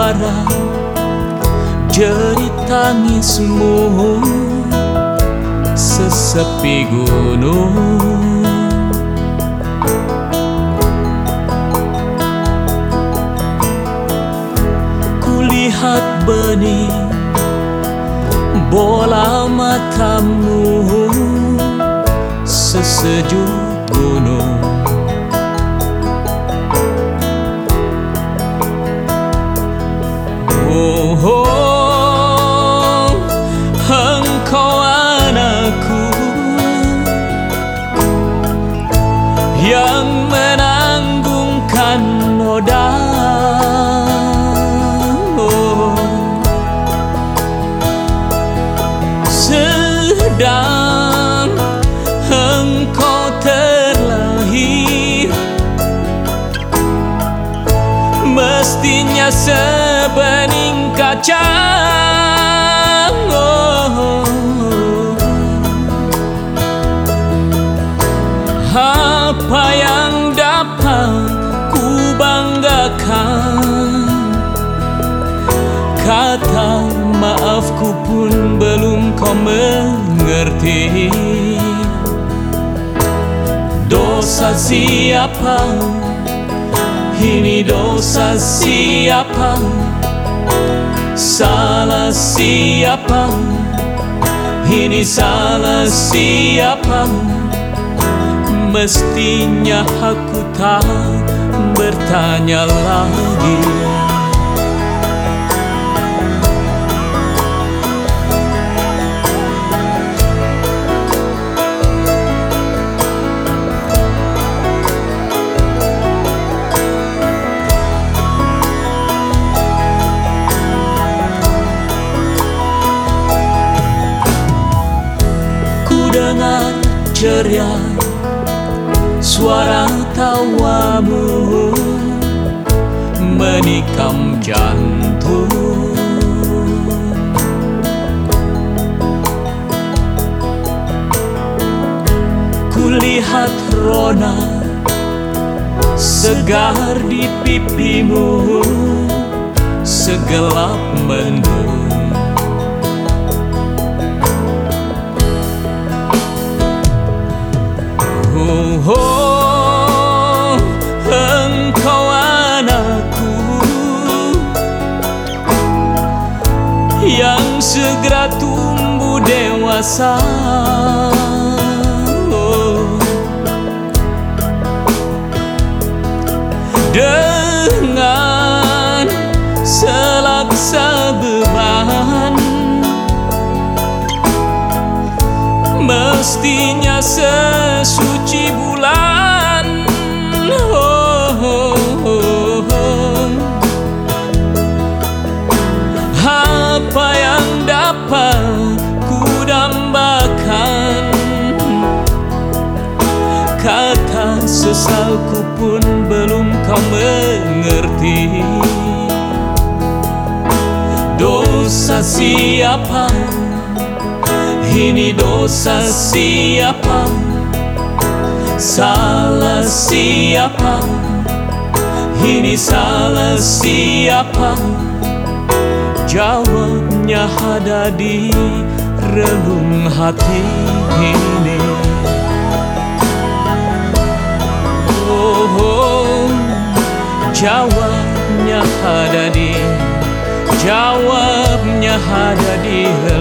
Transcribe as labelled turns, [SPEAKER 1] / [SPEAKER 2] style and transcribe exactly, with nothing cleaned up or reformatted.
[SPEAKER 1] suara jerit tangismu sesepi gunung. Kulihat benih bola matamu sesejuk gunung. Oh, oh, engkau anakku yang menanggungkan noda. Oh, sedang engkau terlahir, mestinya sebening kaca. Oh, apa yang dapat ku banggakan, kata maafku pun belum kau mengerti. Dosa siapa? Ini dosa siapa? Salah siapa? Ini salah siapa? Mestinya aku tak bertanya lagi. Dengar ceria suara tawamu menikam jantung. Kulihat rona segar di pipimu segelap mendung. Oh, oh, engkau anakku yang segera tumbuh dewasa. Oh, dengan selaksa beban, mestinya sesuci bulan. Oh, oh, oh, oh. Apa yang dapat ku dambakan, kata sesalku pun belum kau mengerti. Dosa siapa? Ini dosa siapa? Salah siapa? Ini salah siapa? Jawabnya ada di relung hati ini. Oh, oh, jawabnya ada di, jawabnya ada di